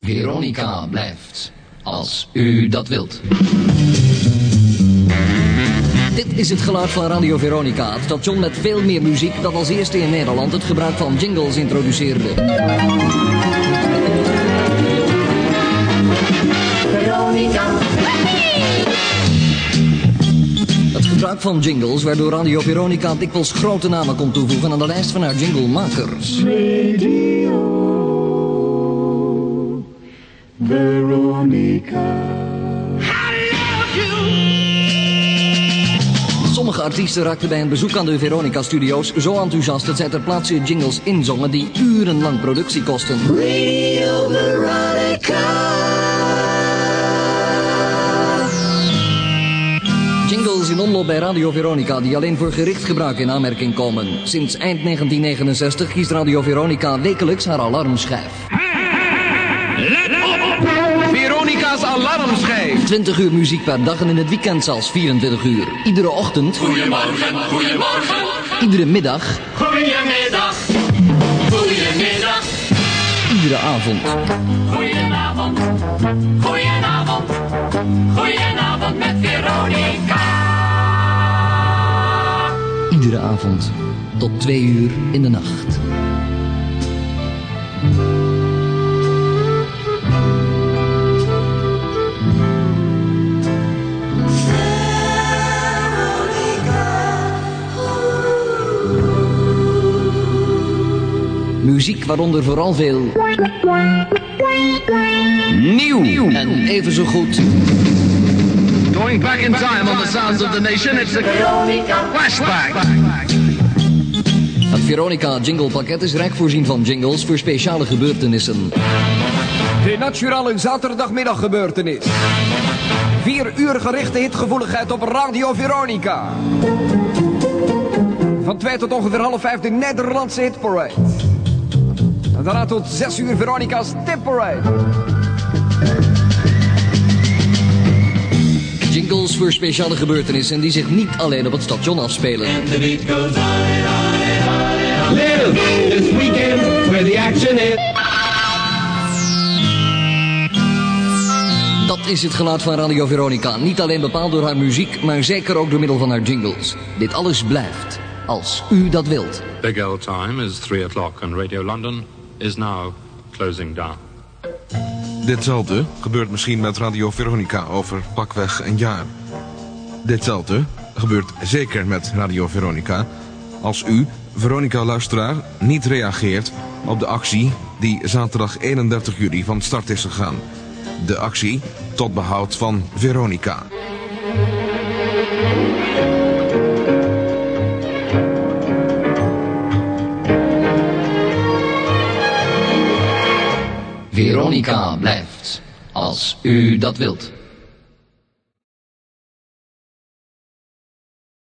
Veronica blijft, als u dat wilt. Dit is het geluid van Radio Veronica, het station met veel meer muziek dat als eerste in Nederland het gebruik van jingles introduceerde. Veronica. Het gebruik van jingles waardoor Radio Veronica dikwijls grote namen kon toevoegen aan de lijst van haar jinglemakers. Radio Veronica. Sommige artiesten raakten bij een bezoek aan de Veronica-studio's zo enthousiast dat zij ter plaatse jingles inzongen die urenlang productie kosten. Radio Veronica. Jingles in omloop bij Radio Veronica die alleen voor gericht gebruik in aanmerking komen. Sinds eind 1969 kiest Radio Veronica wekelijks haar alarmschijf. Let op! Veronica's alarmschijf. 20 uur muziek per dag en in het weekend zelfs 24 uur. Iedere ochtend. Goedemorgen, goedemorgen. Iedere middag. Goedemiddag. Goedemiddag. Iedere avond. Goedenavond. Goedenavond. Goedenavond met Veronica. Iedere avond. Tot 2 uur in de nacht. Muziek waaronder vooral veel nieuw en even zo goed. Going back in time on the sounds of the nation, it's a flashback. Het Veronica jinglepakket is rijk voorzien van jingles voor speciale gebeurtenissen. De nationale zaterdagmiddaggebeurtenis. 4 uur gerichte hitgevoeligheid op Radio Veronica. Van 2 tot ongeveer 4:30 de Nederlandse hitparade. En daarna tot 6 uur Veronica's tipparade. Jingles voor speciale gebeurtenissen die zich niet alleen op het station afspelen. Live this weekend where the action is. Dat is het geluid van Radio Veronica. Niet alleen bepaald door haar muziek, maar zeker ook door middel van haar jingles. Dit alles blijft, als u dat wilt. Big L time is 3 o'clock and Radio London is now closing down. Ditzelfde gebeurt misschien met Radio Veronica over pakweg een jaar. Ditzelfde gebeurt zeker met Radio Veronica als u, Veronica-luisteraar, niet reageert op de actie die zaterdag 31 juli van start is gegaan. De actie tot behoud van Veronica. Veronica blijft, als u dat wilt.